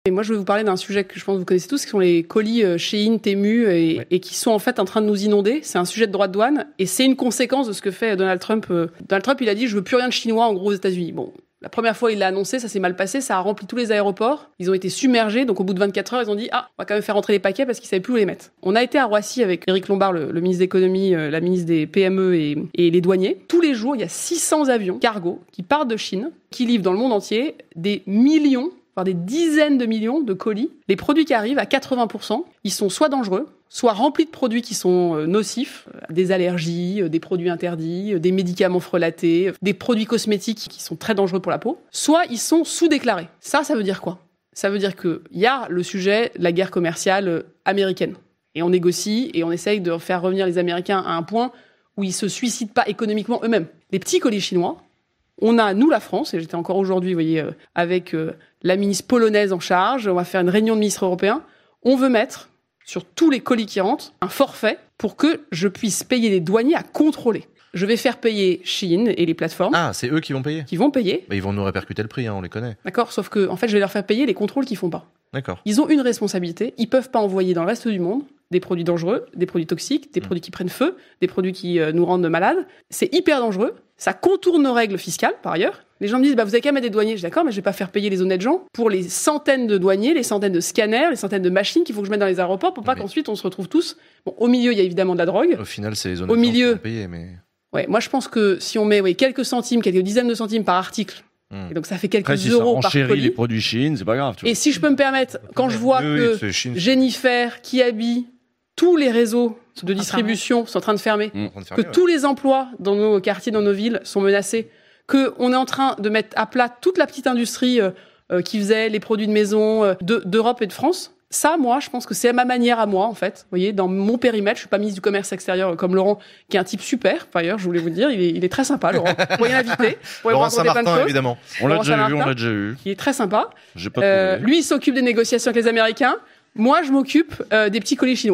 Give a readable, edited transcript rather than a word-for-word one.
Et moi, je vais vous parler d'un sujet que je pense que vous connaissez tous, qui sont les colis Shein, Temu, et qui sont en fait en train de nous inonder. C'est un sujet de droit de douane, et c'est une conséquence de ce que fait Donald Trump. Donald Trump, il a dit « je veux plus rien de chinois, en gros, aux États-Unis ». Bon, la première fois, il l'a annoncé, ça s'est mal passé, ça a rempli tous les aéroports. Ils ont été submergés, donc au bout de 24 heures, ils ont dit « ah, on va quand même faire rentrer les paquets parce qu'ils savaient plus où les mettre ». On a été à Roissy avec Éric Lombard, le ministre de l'économie, la ministre des PME et les douaniers. Tous les jours, il y a 600 avions cargo qui partent de Chine, qui livrent dans le monde entier des millions, voire des dizaines de millions de colis. Les produits qui arrivent, à 80%, ils sont soit dangereux, soit remplis de produits qui sont nocifs, des allergies, des produits interdits, des médicaments frelatés, des produits cosmétiques qui sont très dangereux pour la peau, soit ils sont sous-déclarés. Ça veut dire quoi ? Ça veut dire qu'il y a le sujet de la guerre commerciale américaine. Et on négocie et on essaye de faire revenir les Américains à un point où ils se suicident pas économiquement eux-mêmes. Les petits colis chinois, on a, nous, la France, et j'étais encore aujourd'hui, vous voyez, avec la ministre polonaise en charge, on va faire une réunion de ministres européens, on veut mettre sur tous les colis qui rentrent un forfait pour que je puisse payer les douaniers à contrôler. Je vais faire payer Shein et les plateformes. Ah, c'est eux qui vont payer ? Qui vont payer. Bah, ils vont nous répercuter le prix, on les connaît. D'accord, sauf que, en fait, je vais leur faire payer les contrôles qu'ils font pas. D'accord. Ils ont une responsabilité, ils peuvent pas envoyer dans le reste du monde des produits dangereux, des produits toxiques, des produits qui prennent feu, des produits qui nous rendent malades. C'est hyper dangereux, ça contourne nos règles fiscales, par ailleurs. Les gens me disent, vous avez qu'à mettre des douaniers. Je dis, d'accord, mais je vais pas faire payer les honnêtes gens pour les centaines de douaniers, les centaines de scanners, les centaines de machines qu'il faut que je mette dans les aéroports pour pas qu'ensuite on se retrouve tous. Bon, au milieu, il y a évidemment de la drogue. Au final, c'est les honnêtes gens qui vont payer, mais... Ouais, moi je pense que si on met quelques centimes, quelques dizaines de centimes par article, et donc ça fait quelques euros par colis. Après, si ça les produits Chine, c'est pas grave. Tu vois. Et si je peux me permettre, quand je vois que Jennifer, Kiabi, tous les réseaux de distribution sont en train de fermer, que tous les emplois dans nos quartiers, dans nos villes sont menacés, qu'on est en train de mettre à plat toute la petite industrie qui faisait les produits de maison d'Europe et de France. Ça, moi, je pense que c'est à ma manière à moi, en fait. Vous voyez, dans mon périmètre, je suis pas ministre du Commerce extérieur comme Laurent, qui est un type super. Par ailleurs, je voulais vous le dire, il est très sympa, Laurent. Vous pourriez l'inviter. Laurent Saint-Martin, évidemment. On l'a déjà vu. Il est très sympa. J'ai pas trouvé. Lui, il s'occupe des négociations avec les Américains. Moi, je m'occupe des petits colis chinois.